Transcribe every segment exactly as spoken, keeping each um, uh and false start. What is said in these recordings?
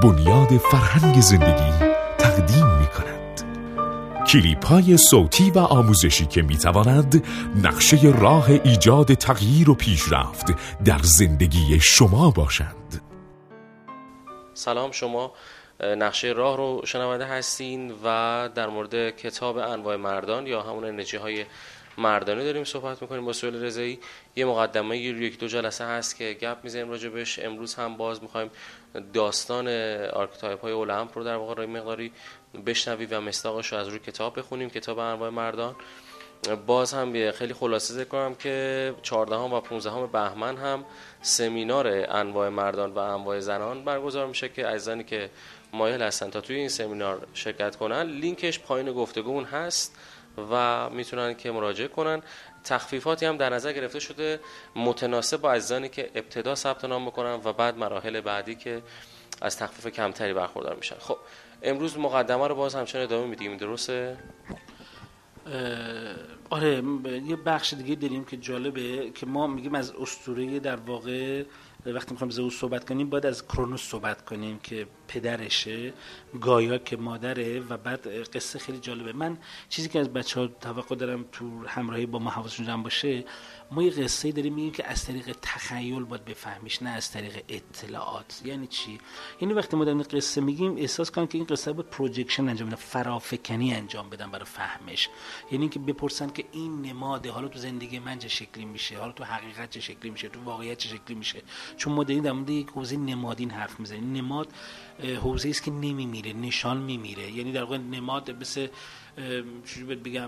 بنیاد فرهنگ زندگی تقدیم می کند. کلیپ های صوتی و آموزشی که می تواند نقشه راه ایجاد تغییر و پیشرفت در زندگی شما باشند. سلام، شما نقشه راه رو شنونده هستین و در مورد کتاب انواع مردان یا همون انرژی های مردانه داریم صحبت میکنیم با سهیل رضایی. یه مقدمه یک دو جلسه هست که گپ میزنیم راجبش. امروز هم باز میخوایم داستان آرکتایپ های اولمپ رو در واقع روی مقداری بشنویم و مصداقش رو از روی کتاب بخونیم، کتاب انواع مردان. باز هم خیلی خلاصه ذکر کنم که چهاردهم و پانزدهم بهمن هم سمینار انواع مردان و انواع زنان برگزار میشه که عزیزانی که مایل هستن تا توی این سمینار شرکت کنن، لینکش پایین گفتگومون هست و میتونن که مراجعه کنن. تخفیفاتی هم در نظر گرفته شده متناسب با عزیزانی که ابتدا ثبت نام بکنن و بعد مراحل بعدی که از تخفیف کمتری برخوردار میشن. خب امروز مقدمه رو باز همچنان ادامه میدیم، درسته؟ آره، یه بخش دیگه داریم که جالبه که ما میگیم از اسطوره، در واقع وقتی میخوایم زئوس صحبت کنیم باید از کرونوس صحبت کنیم که پدرشه، گایا که مادره، و بعد قصه خیلی جالبه. من چیزی که از بچه‌ها توقع دارم تو همراهی با ما حواسشون جمع باشه، ما یه قصه داریم میگیم که از طریق تخیل باید بفهمیش، نه از طریق اطلاعات. یعنی چی؟ یعنی وقتی ما داریم قصه میگیم احساس کنن که این قصه باید پروجکشن انجام بدن، فرافکنی انجام بدن برای فهمش. یعنی اینکه بپرسن که این نماده حالا تو زندگی من چه شکلی میشه، حالا تو حقیقت چه شکلی میشه، تو واقعیت چه شکلی میشه. چون ما داریم در مورد یک حوزه نمادین حرف میزنیم. نماد حوزه است که نمیمیره، نشان میمیره. یعنی در واقع نماد مثل چجوری بگم،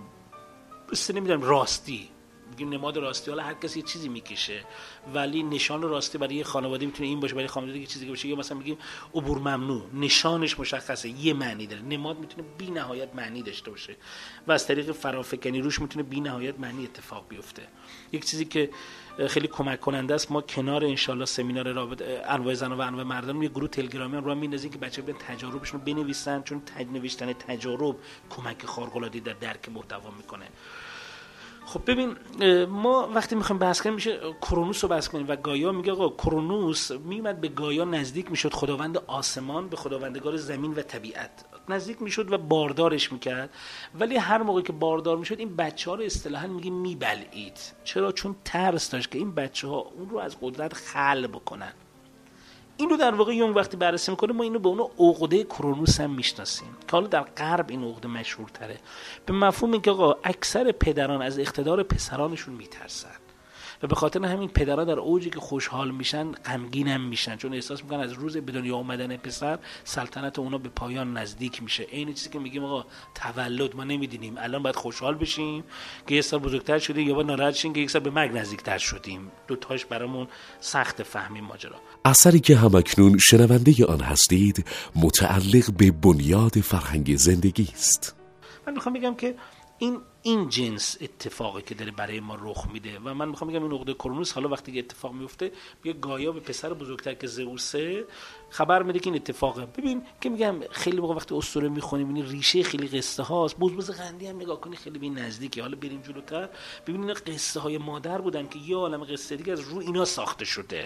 مثل نمیدونم راستی، میگیم نماد راستی، حالا هر کسی یه چیزی میکشه، ولی نشان راستی برای یه خانواده میتونه این باشه، برای خانواده یه چیزی باشه. یا مثلا میگیم عبور ممنوع، نشانش مشخصه، یه معنی داره. نماد میتونه بی نهایت معنی داشته باشه و از طریق فرافکنی روش میتونه بی نهایت معنی اتفاق بیفته. یک چیزی که خیلی کمک کننده است، ما کنار انشالله سمینار رابطه انواع زن و انواع مردان یه گروه تلگرامی هم رو میندازیم که بچه‌ها بیان تجاربشون رو بنویسن، چون نوشتن تجارب کمک خارق‌العاده‌ای در درک محتوا میکنه. خب ببین، ما وقتی میخوایم بحث کنیم میشه کرونوس رو بحث کنیم و گایا. میگه آقا کرونوس میومد به گایا نزدیک میشد، خداوند آسمان به خداوندگار زمین و طبیعت نزدیک میشد و باردارش میکرد. ولی هر موقع که باردار میشد این بچه‌ها رو اصطلاحاً میگیم میبلعید. چرا؟ چون ترس داشت که این بچه‌ها اون رو از قدرت خلع بکنن. اینو در واقع یون وقتی بررسی میکنه ما اینو به اون عقده کرونوس هم میشناسیم که حالا در غرب این عقده مشهورتره، به مفهوم اینکه آقا اکثر پدران از اقتدار پسرانشون میترسن و به خاطر همین پدرها در اوجی که خوشحال میشن غمگین هم میشن، چون احساس میکنن از روز به دنیا اومدن پسر سلطنت اونا به پایان نزدیک میشه. این چیزی که میگیم آقا تولد، ما نمیدونیم الان باید خوشحال بشیم که یک سال بزرگتر شدیم یا باید ناراحت شیم که یک سال به مرگ نزدیکتر شدیم. دو تاش برامون سخت فهمیم ماجرا. اثری که همکنون شنونده آن هستید متعلق به بنیاد فرهنگ زندگی است. من میخوام بگم که این این جنس اتفاقی که داره برای ما رخ میده و من میخوام بگم این عقده کرونوس حالا وقتی که اتفاق میفته، میگه گایا به پسر بزرگتر که زئوسه خبر میده که این اتفاقه. ببین که میگم خیلی موقع وقتی اسطوره میخونیم این ریشه خیلی قصه هاست. بزبز قندی هم نگاه کنی خیلی به نزدیکه. حالا بریم جلوتر ببینید اینا قصه های مادر بودن که یه عالمه قصه دیگه از رو اینا ساخته شده.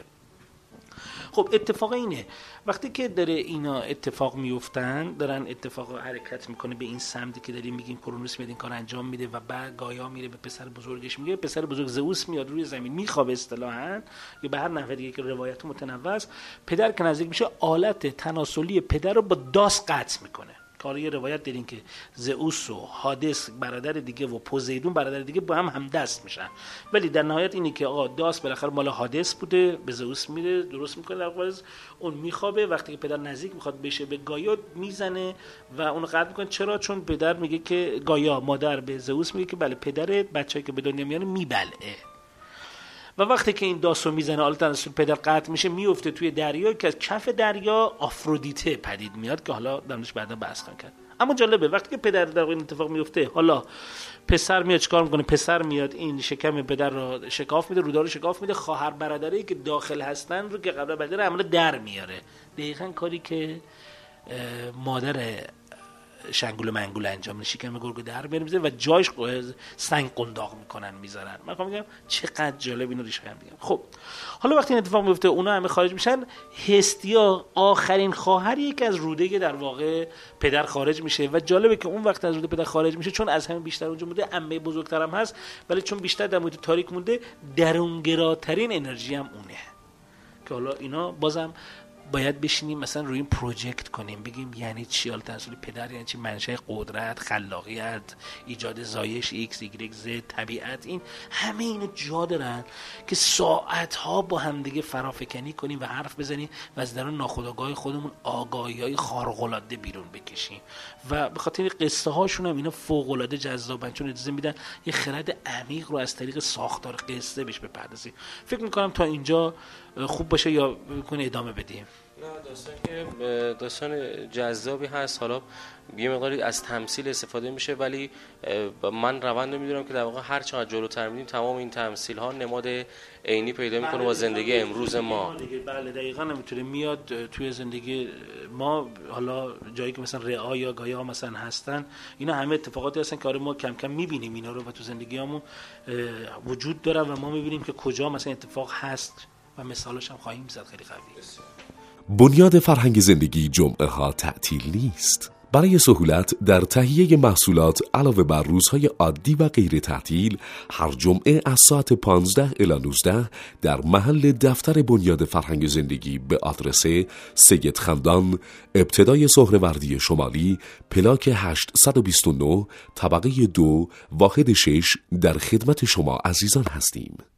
خب اتفاق اینه وقتی که داره اینا اتفاق میفتن، دارن اتفاق حرکت میکنه به این سمتی که داریم میگیم کرونوس میاد این کار انجام میده و بعد گایا میره به پسر بزرگش میگه، پسر بزرگ زئوس میاد روی زمین میخوابه اصطلاحاً، یا به هر نحو دیگه که روایت متنوع است. پدر که نزدیک میشه آلت تناسلی پدر رو با داس قطع میکنه. کار یه روایت دارین که زئوس و هادس برادر دیگه و پوزیدون برادر دیگه با هم هم دست میشن، ولی در نهایت اینی که آقا داس بالاخره مال هادس بوده، به زئوس میره درست میکنه، در واقع اون میخوابه. وقتی که پدر نزدیک میخواد بشه به گایا میزنه و اون قطع میکنه. چرا؟ چون پدر میگه که گایا مادر به زئوس میگه که بله پدرت بچه‌ای که به دنیا میاره میبلعه. و وقتی که این داسو میزنه آلت تناسل پدر قطع میشه، میفته توی دریا که از کف دریا آفرودیته پدید میاد که حالا درمش بعدا بحث خواهیم کرد. اما جالبه وقتی که پدر در این اتفاق میفته، حالا پسر میاد چیکار میکنه؟ پسر میاد این شکم پدر رو شکاف میده، رودار رو شکاف میده، خواهر برادری که داخل هستن رو که قبل بدر عمل در میاره. دقیقاً کاری که مادر شنگول و منگول انجام میشه، شکم گرگ در میاره و جایش سنگ قنداق میکنن میذارن. من میگم چقدر جالب اینو ریشه هم میگم. خب حالا وقتی این اتفاق میفته اونا همه خارج میشن، هستیا آخرین خواهری که از روده در واقع پدر خارج میشه و جالبه که اون وقت از روده پدر خارج میشه چون از همه بیشتر اونجا مونده، عمه بزرگترم هست ولی چون بیشتر در محیط تاریک مونده درونگراترین انرژی هم اونه. که حالا اینا بازم باید بشینیم مثلا روی این پروژکت کنیم، بگیم یعنی چی حال تناسل پدر، یعنی چی منشأ قدرت، خلاقیت، ایجاد زایش ایکس ایگرگ زد، طبیعت، این همه اینا جا دارن که ساعتها با هم دیگه فرافکنی کنیم و حرف بزنیم و از درون ناخودآگاه خودمون آگاهی‌های خارق‌العاده بیرون بکشیم و به خاطر قصه هاشون هم اینا فوق‌العاده جذابن چون اجازه میدن یه خرد عمیق رو از طریق ساختار قصه بهش بپردازیم. فکر می‌کنم تا اینجا خوب باشه یا بکنه ادامه بدیم؟ نه داستان که داستان جذابی هست. حالا یه مقداری از تمثیل استفاده میشه ولی من روند رو میدونم که در واقع هر چقدر جلوتر میریم تمام این تمثیل ها نماد عینی پیدا میکنه با زندگی امروز ما. بله دقیقاً نمیتونه میاد توی زندگی ما. حالا جایی که مثلا رعا یا گایا مثلا هستن، اینا همه اتفاقاتی هستن که آره ما کم کم میبینیم اینا رو و تو زندگیامون وجود داره و ما میبینیم که کجا مثلا اتفاق هست و مثالش هم خواهیم زد خیلی قوی. بنیاد فرهنگ زندگی جمعه ها تعطیل نیست. برای سهولت در تهیه محصولات علاوه بر روزهای عادی و غیر تعطیل، هر جمعه از ساعت پانزده الی نوزده در محل دفتر بنیاد فرهنگ زندگی به آدرس سید خندان، ابتدای سهروردی شمالی، پلاک هشتصد و بیست و نه، طبقه دو، واحد شش در خدمت شما عزیزان هستیم.